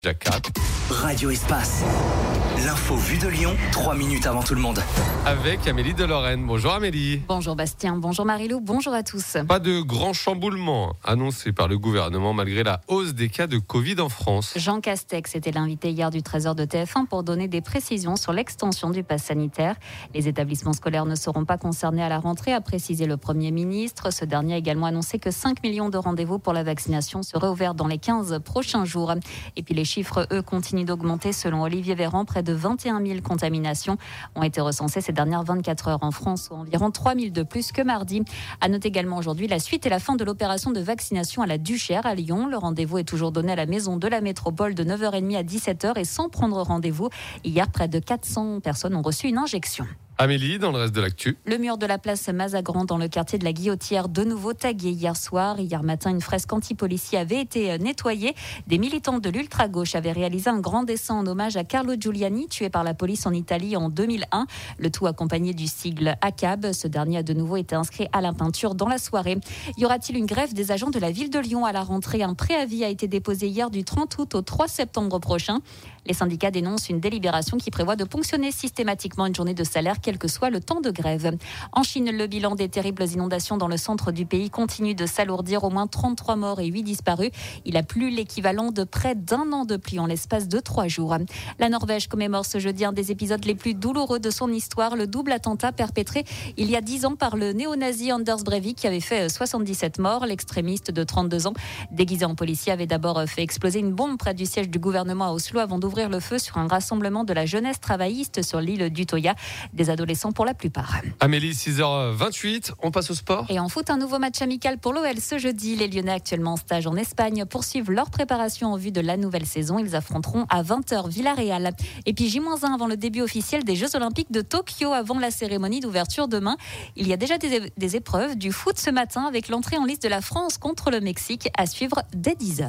Jacques. Radio Espace. L'info vue de Lyon, 3 minutes avant tout le monde. Avec Amélie de Lorraine. Bonjour Amélie. Bonjour Bastien, bonjour Marilou, bonjour à tous. Pas de grand chamboulement annoncé par le gouvernement malgré la hausse des cas de Covid en France. Jean Castex était l'invité hier du Trésor de TF1 pour donner des précisions sur l'extension du pass sanitaire. Les établissements scolaires ne seront pas concernés à la rentrée, a précisé le Premier ministre. Ce dernier a également annoncé que 5 millions de rendez-vous pour la vaccination seraient ouverts dans les 15 prochains jours. Et puis les chiffres, eux, continuent d'augmenter. Selon Olivier Véran, près de 21 000 contaminations ont été recensées ces dernières 24 heures en France, ou environ 3 000 de plus que mardi. À noter également aujourd'hui la suite et la fin de l'opération de vaccination à la Duchère à Lyon. Le rendez-vous est toujours donné à la maison de la métropole de 9h30 à 17h et sans prendre rendez-vous. Hier, près de 400 personnes ont reçu une injection. Amélie, dans le reste de l'actu. Le mur de la place Mazagran dans le quartier de la Guillotière, de nouveau tagué hier soir. Hier matin, une fresque anti-policier avait été nettoyée. Des militants de l'ultra-gauche avaient réalisé un grand dessin en hommage à Carlo Giuliani, tué par la police en Italie en 2001. Le tout accompagné du sigle ACAB. Ce dernier a de nouveau été inscrit à la peinture dans la soirée. Y aura-t-il une grève des agents de la ville de Lyon à la rentrée? Un préavis a été déposé hier du 30 août au 3 septembre prochain. Les syndicats dénoncent une délibération qui prévoit de ponctionner systématiquement une journée de salaire, quel que soit le temps de grève. En Chine, le bilan des terribles inondations dans le centre du pays continue de s'alourdir. Au moins 33 morts et 8 disparus. Il a plu l'équivalent de près d'1 an de pluie en l'espace de 3 jours. La Norvège commémore ce jeudi un des épisodes les plus douloureux de son histoire, le double attentat perpétré il y a 10 ans par le néo-nazi Anders Breivik qui avait fait 77 morts. L'extrémiste de 32 ans, déguisé en policier, avait d'abord fait exploser une bombe près du siège du gouvernement à Oslo avant d'ouvrir le feu sur un rassemblement de la jeunesse travailliste sur l'île d'Utoya. Des adolescents pour la plupart. Amélie, 6h28, on passe au sport. Et en foot, un nouveau match amical pour l'OL ce jeudi. Les Lyonnais, actuellement en stage en Espagne, poursuivent leur préparation en vue de la nouvelle saison. Ils affronteront à 20h Villarreal. Et puis J-1 avant le début officiel des Jeux Olympiques de Tokyo, avant la cérémonie d'ouverture demain. Il y a déjà des épreuves du foot ce matin avec l'entrée en liste de la France contre le Mexique à suivre dès 10h.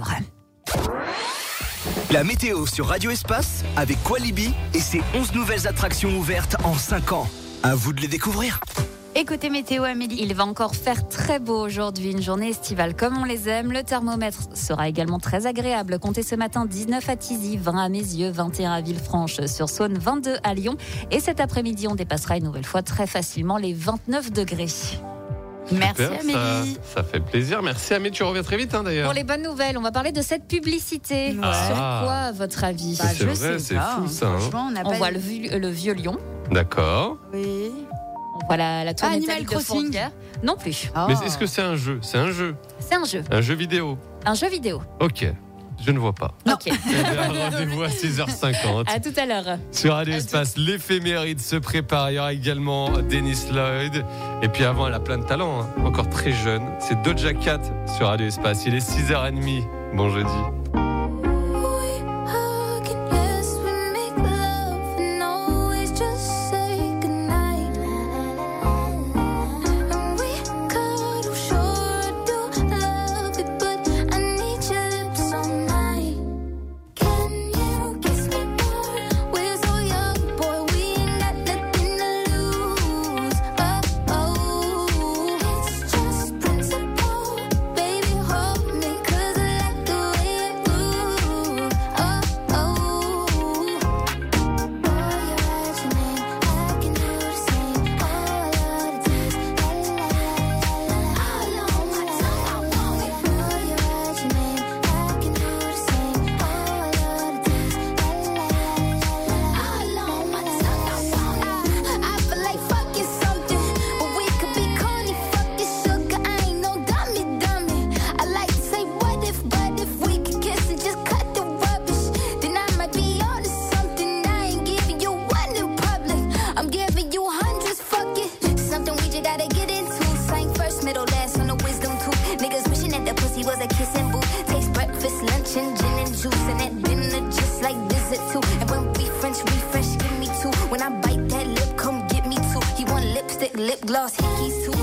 La météo sur Radio Espace avec Qualibi et ses 11 nouvelles attractions ouvertes en 5 ans. À vous de les découvrir. Écoutez météo Amélie, il va encore faire très beau aujourd'hui, une journée estivale comme on les aime. Le thermomètre sera également très agréable. Comptez ce matin 19 à Tizy, 20 à Mézieux, 21 à Villefranche-sur-Saône, 22 à Lyon. Et cet après-midi, on dépassera une nouvelle fois très facilement les 29 degrés. Merci Super, Amélie. Ça fait plaisir. Merci Amélie, tu reviens très vite d'ailleurs. Pour les bonnes nouvelles, on va parler de cette publicité. Sur quoi, à votre avis? C'est vrai, c'est fou ça. On voit le vieux lion. D'accord. Oui. On voit la tour Animal Crossing. Non plus. Mais est-ce que c'est un jeu? C'est un jeu. C'est un jeu. Un jeu vidéo. Un jeu vidéo. Ok. Je ne vois pas. Ok. Rendez-vous à 6h50. À tout à l'heure. Sur Radio Espace, l'éphéméride se prépare. Il y aura également Dennis Lloyd. Et puis avant, elle a plein de talent, encore très jeune. C'est Doja Cat sur Radio Espace. Il est 6h30. Bon jeudi. Lip gloss, hickeys too.